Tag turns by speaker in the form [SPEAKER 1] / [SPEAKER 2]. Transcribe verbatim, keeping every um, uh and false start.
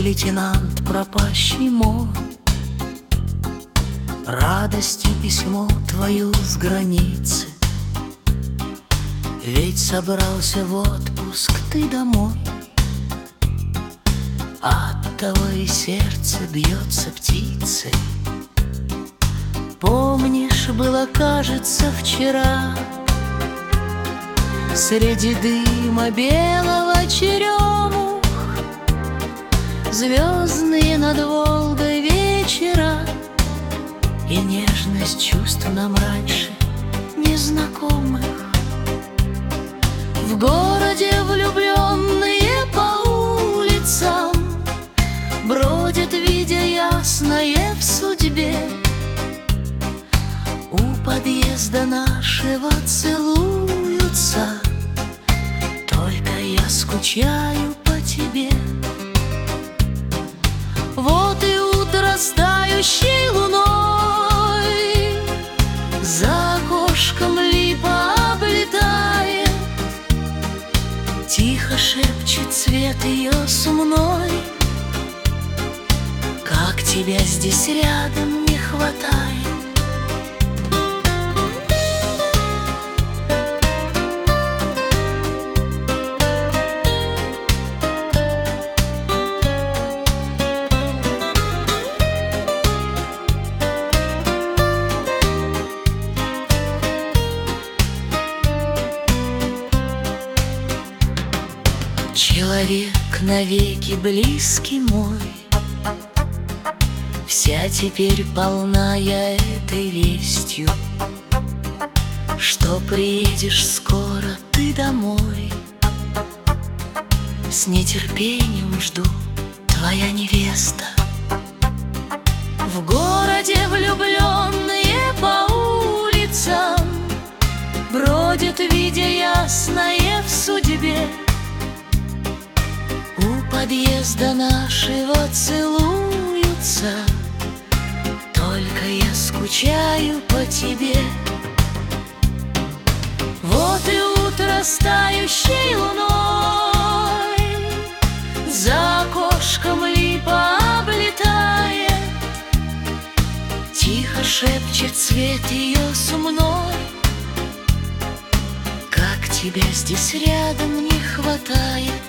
[SPEAKER 1] лейтенант пропащий мой, радостью письмо твою с границы. Ведь собрался в отпуск ты домой, оттого и сердце бьется птицей. Помнишь, было, кажется, вчера, среди дыма белого черемух, звездные над Волгой вечера, и нежность чувств нам раньше незнакомых. В городе влюбленные по улицам бродят, видя ясное в судьбе. У подъезда нашего целуются, только я скучаю по тебе. Вот и утро с тающей луной за окошком липа облетает, тихо шепчет цвет ее сумной. Как тебя здесь рядом не хватает. Человек навеки близкий мой, вся теперь полна я этой вестью, что приедешь скоро ты домой. С нетерпением жду, твоя невеста. В городе влюбленные по улицам бродят, видя ясное в судьбе. У подъезда нашего целуются, только я скучаю по тебе. Вот и утро с тающей луной за окошком липа облетает, тихо шепчет цвет ее сумной. Как тебя здесь рядом не хватает.